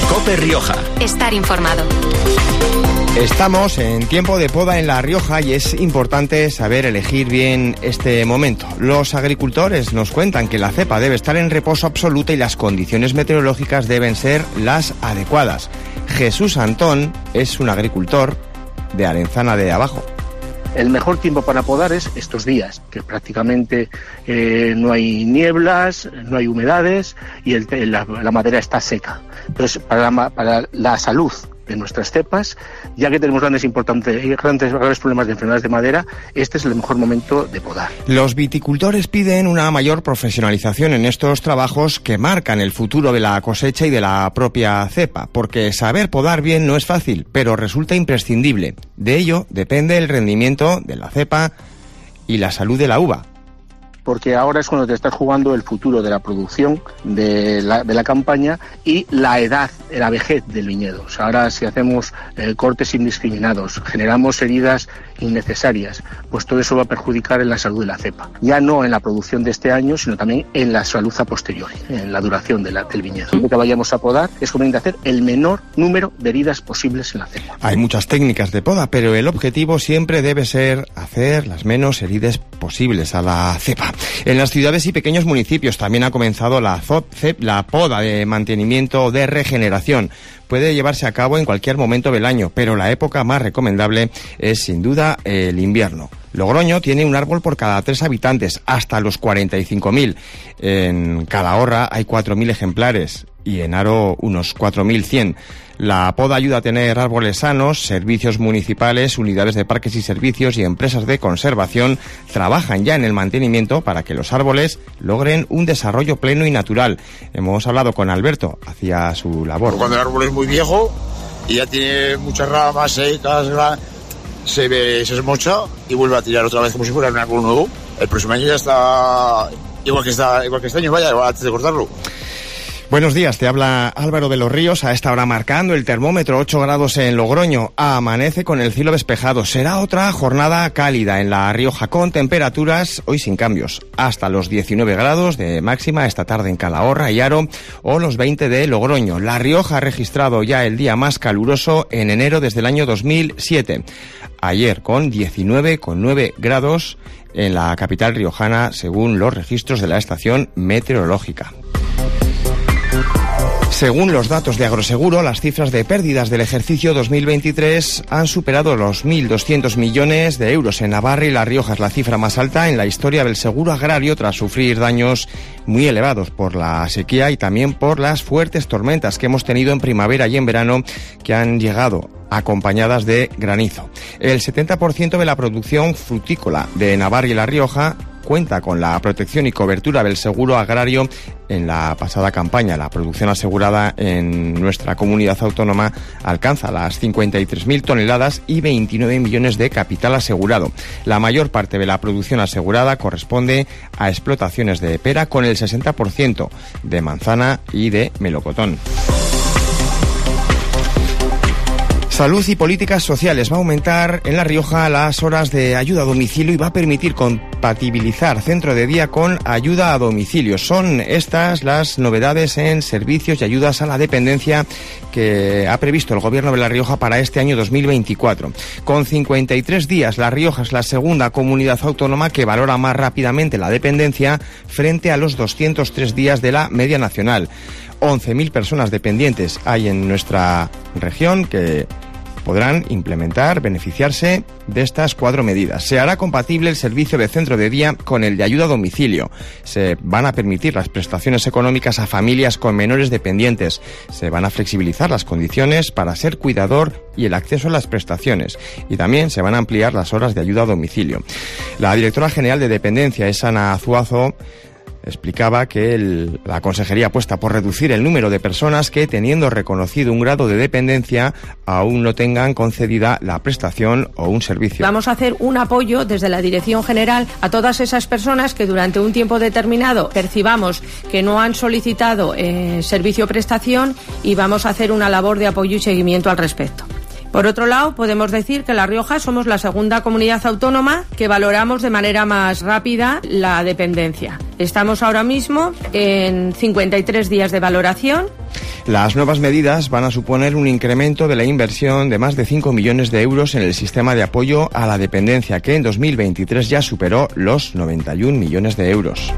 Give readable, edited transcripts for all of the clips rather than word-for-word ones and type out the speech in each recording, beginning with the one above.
COPE Rioja. Estar informado. Estamos en tiempo de poda en La Rioja y es importante saber elegir bien este momento. Los agricultores nos cuentan que la cepa debe estar en reposo absoluto y las condiciones meteorológicas deben ser las adecuadas. Jesús Antón es un agricultor de Arenzana de Abajo. El mejor tiempo para podar es estos días, que prácticamente no hay nieblas, no hay humedades y la madera está seca. Entonces, para la salud de nuestras cepas, ya que tenemos graves problemas de enfermedades de madera, este es el mejor momento de podar. Los viticultores piden una mayor profesionalización en estos trabajos que marcan el futuro de la cosecha y de la propia cepa, porque saber podar bien no es fácil, pero resulta imprescindible. De ello depende el rendimiento de la cepa y la salud de la uva. Porque ahora es cuando te estás jugando el futuro de la producción de la campaña y la edad, la vejez del viñedo. O sea, ahora si hacemos cortes indiscriminados, generamos heridas innecesarias, pues todo eso va a perjudicar en la salud de la cepa. Ya no en la producción de este año, sino también en la salud a posteriori, en la duración del viñedo. Lo que vayamos a podar es conveniente hacer el menor número de heridas posibles en la cepa. Hay muchas técnicas de poda, pero el objetivo siempre debe ser hacer las menos heridas posibles a la cepa. En las ciudades y pequeños municipios también ha comenzado la poda de mantenimiento o de regeneración. Puede llevarse a cabo en cualquier momento del año, pero la época más recomendable es sin duda el invierno. Logroño tiene un árbol por cada 3 habitantes, hasta los 45.000. En Calahorra hay 4.000 ejemplares y en Haro unos 4.100. La poda ayuda a tener árboles sanos. Servicios municipales, unidades de parques y servicios y empresas de conservación trabajan ya en el mantenimiento para que los árboles logren un desarrollo pleno y natural. Hemos hablado con Alberto, hacía su labor. Cuando el árbol es muy viejo y ya tiene muchas ramas secas, se desmocha y vuelve a tirar otra vez como si fuera un árbol nuevo. El próximo año ya está igual que este año, vaya, antes de cortarlo. Buenos días, te habla Álvaro de los Ríos. A esta hora marcando el termómetro 8 grados en Logroño. Amanece con el cielo despejado. Será otra jornada cálida en La Rioja con temperaturas hoy sin cambios. Hasta los 19 grados de máxima esta tarde en Calahorra y Haro o los 20 de Logroño. La Rioja ha registrado ya el día más caluroso en enero desde el año 2007. Ayer con 19,9 grados en la capital riojana según los registros de la estación meteorológica. Según los datos de Agroseguro, las cifras de pérdidas del ejercicio 2023 han superado los 1.200 millones de euros. En Navarra y La Rioja es la cifra más alta en la historia del seguro agrario tras sufrir daños muy elevados por la sequía y también por las fuertes tormentas que hemos tenido en primavera y en verano que han llegado acompañadas de granizo. El 70% de la producción frutícola de Navarra y La Rioja cuenta con la protección y cobertura del seguro agrario en la pasada campaña. La producción asegurada en nuestra comunidad autónoma alcanza las 53.000 toneladas y 29 millones de capital asegurado. La mayor parte de la producción asegurada corresponde a explotaciones de pera con el 60%, de manzana y de melocotón. Salud y políticas sociales. Va a aumentar en La Rioja las horas de ayuda a domicilio y va a permitir compatibilizar centro de día con ayuda a domicilio. Son estas las novedades en servicios y ayudas a la dependencia que ha previsto el Gobierno de La Rioja para este año 2024. Con 53 días, La Rioja es la segunda comunidad autónoma que valora más rápidamente la dependencia frente a los 203 días de la media nacional. 11.000 personas dependientes hay en nuestra región que podrán beneficiarse de estas 4 medidas. Se hará compatible el servicio de centro de día con el de ayuda a domicilio. Se van a permitir las prestaciones económicas a familias con menores dependientes. Se van a flexibilizar las condiciones para ser cuidador y el acceso a las prestaciones. Y también se van a ampliar las horas de ayuda a domicilio. La directora general de Dependencia es Ana Azuazo. Explicaba que la Consejería apuesta por reducir el número de personas que, teniendo reconocido un grado de dependencia, aún no tengan concedida la prestación o un servicio. Vamos a hacer un apoyo desde la Dirección General a todas esas personas que durante un tiempo determinado percibamos que no han solicitado servicio o prestación y vamos a hacer una labor de apoyo y seguimiento al respecto. Por otro lado, podemos decir que La Rioja somos la segunda comunidad autónoma que valoramos de manera más rápida la dependencia. Estamos ahora mismo en 53 días de valoración. Las nuevas medidas van a suponer un incremento de la inversión de más de 5 millones de euros en el sistema de apoyo a la dependencia, que en 2023 ya superó los 91 millones de euros.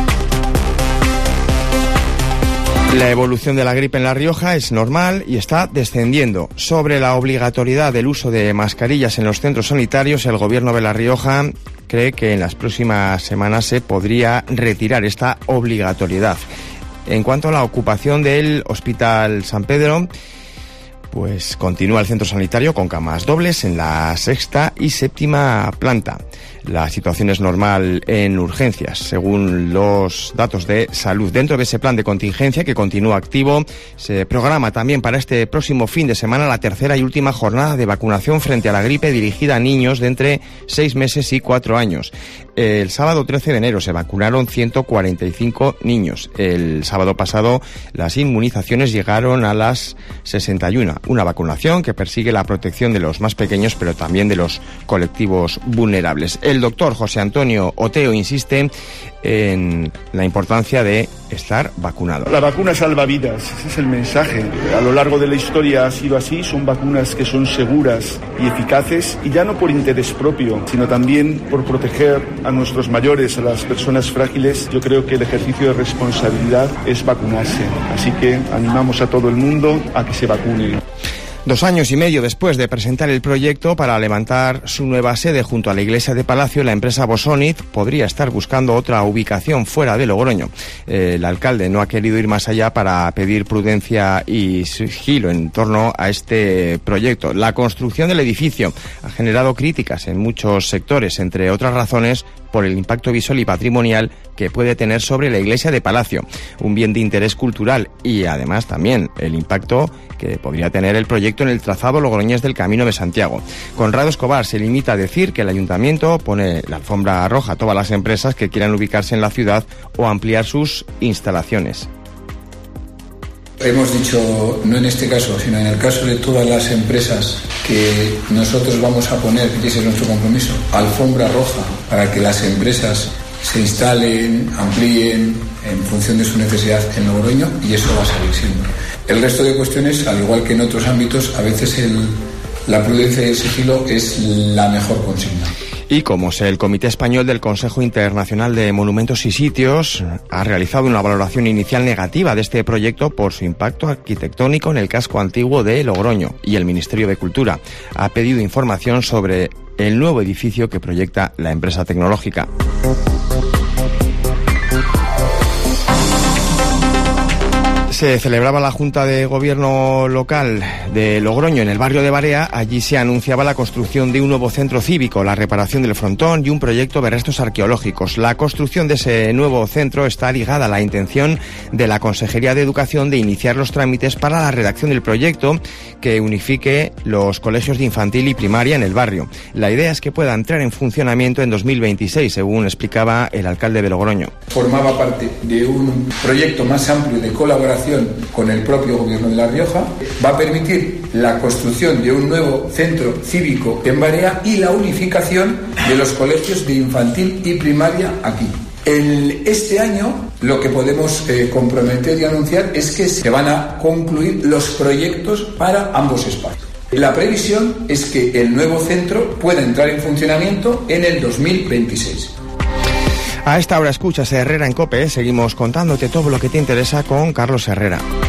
La evolución de la gripe en La Rioja es normal y está descendiendo. Sobre la obligatoriedad del uso de mascarillas en los centros sanitarios, el Gobierno de La Rioja cree que en las próximas semanas se podría retirar esta obligatoriedad. En cuanto a la ocupación del Hospital San Pedro, pues continúa el centro sanitario con camas dobles en la 6ª y 7ª planta. La situación es normal en urgencias, según los datos de salud. Dentro de ese plan de contingencia que continúa activo, se programa también para este próximo fin de semana la tercera y última jornada de vacunación frente a la gripe dirigida a niños de entre 6 meses y 4 años. El sábado 13 de enero se vacunaron 145 niños. El sábado pasado las inmunizaciones llegaron a las 61. Una vacunación que persigue la protección de los más pequeños, pero también de los colectivos vulnerables. El doctor José Antonio Oteo insiste en la importancia de estar vacunado. La vacuna salva vidas, ese es el mensaje. A lo largo de la historia ha sido así, son vacunas que son seguras y eficaces, y ya no por interés propio, sino también por proteger a nuestros mayores, a las personas frágiles. Yo creo que el ejercicio de responsabilidad es vacunarse, así que animamos a todo el mundo a que se vacune. 2 años y medio después de presentar el proyecto para levantar su nueva sede junto a la iglesia de Palacio, la empresa Bosonit podría estar buscando otra ubicación fuera de Logroño. El alcalde no ha querido ir más allá para pedir prudencia y sigilo en torno a este proyecto. La construcción del edificio ha generado críticas en muchos sectores, entre otras razones por el impacto visual y patrimonial que puede tener sobre la iglesia de Palacio, un bien de interés cultural, y además también el impacto que podría tener el proyecto en el trazado logroñés del Camino de Santiago. Conrado Escobar se limita a decir que el ayuntamiento pone la alfombra roja a todas las empresas que quieran ubicarse en la ciudad o ampliar sus instalaciones. Hemos dicho, no en este caso, sino en el caso de todas las empresas que nosotros vamos a poner, y ese es nuestro compromiso, alfombra roja para que las empresas se instalen, amplíen en función de su necesidad en Logroño, y eso va a seguir siendo. El resto de cuestiones, al igual que en otros ámbitos, a veces la prudencia y el sigilo es la mejor consigna. Y como sé, el Comité Español del Consejo Internacional de Monumentos y Sitios ha realizado una valoración inicial negativa de este proyecto por su impacto arquitectónico en el casco antiguo de Logroño, y el Ministerio de Cultura ha pedido información sobre el nuevo edificio que proyecta la empresa tecnológica. Se celebraba la Junta de Gobierno local de Logroño en el barrio de Barea. Allí se anunciaba la construcción de un nuevo centro cívico, la reparación del frontón y un proyecto de restos arqueológicos. La construcción de ese nuevo centro está ligada a la intención de la Consejería de Educación de iniciar los trámites para la redacción del proyecto que unifique los colegios de infantil y primaria en el barrio. La idea es que pueda entrar en funcionamiento en 2026, según explicaba el alcalde de Logroño. Formaba parte de un proyecto más amplio de colaboración con el propio Gobierno de La Rioja. Va a permitir la construcción de un nuevo centro cívico en Barea y la unificación de los colegios de infantil y primaria aquí. Este año lo que podemos comprometer y anunciar es que se van a concluir los proyectos para ambos espacios. La previsión es que el nuevo centro pueda entrar en funcionamiento en el 2026. A esta hora escuchas Herrera en COPE. Seguimos contándote todo lo que te interesa con Carlos Herrera.